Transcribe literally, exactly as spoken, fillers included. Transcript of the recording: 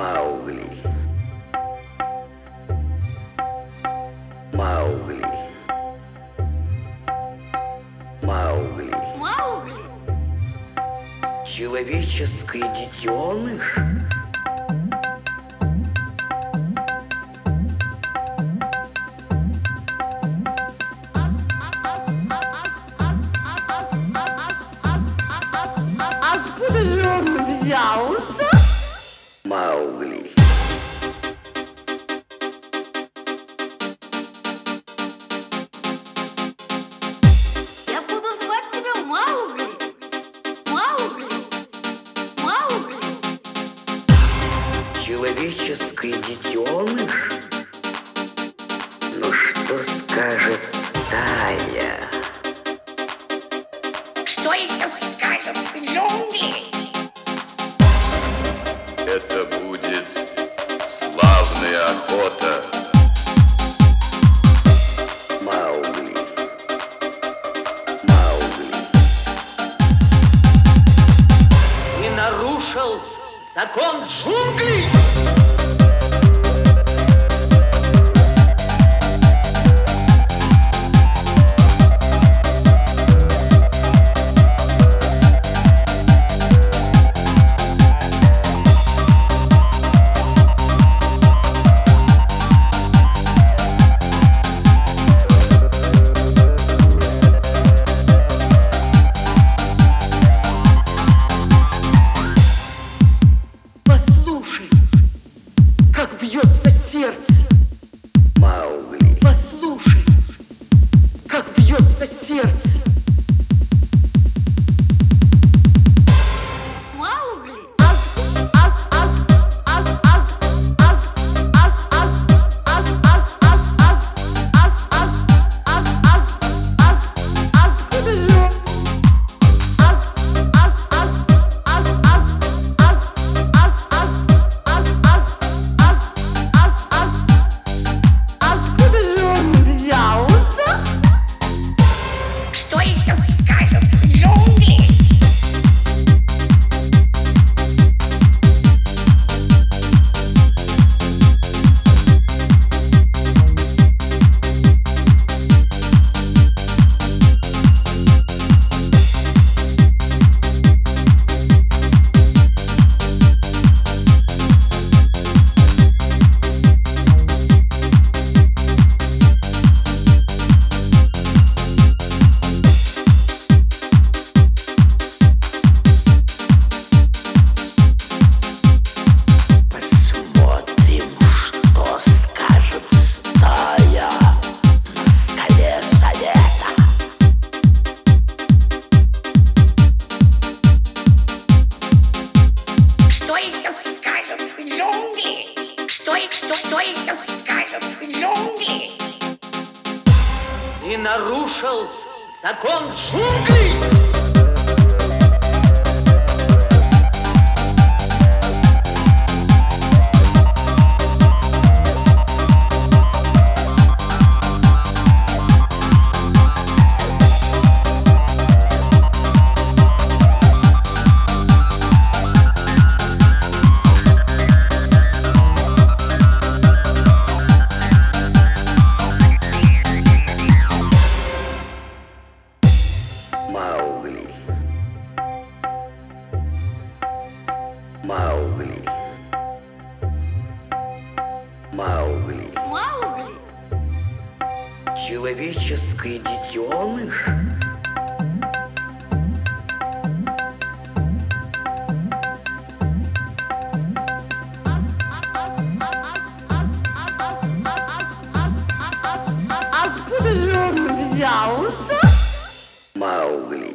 Маугли. Маугли. Маугли. Маугли. Человеческий детеныш. Откуда же он взялся? Маугли. Я буду звать тебя Маугли. Маугли. Маугли. Человеческий детеныш? Ну что скажет стая? Что еще скажут джунгли? Это будет славная охота. Маугли. Маугли. И нарушил закон джунглей. Послушай, как бьется сердце. Маугли. Послушай, как бьется сердце. Маугли. Откуда же он? Откуда же он взялся? Что еще скажут джунгли? Посмотрим, что скажет стая на скале совета. Что еще скажут джунгли? Что и что, что еще скажут джунгли? И нарушил закон джунглей. Маугли. Маугли. Маугли. Маугли. Человеческий детеныш? Откуда же он взялся? Маугли.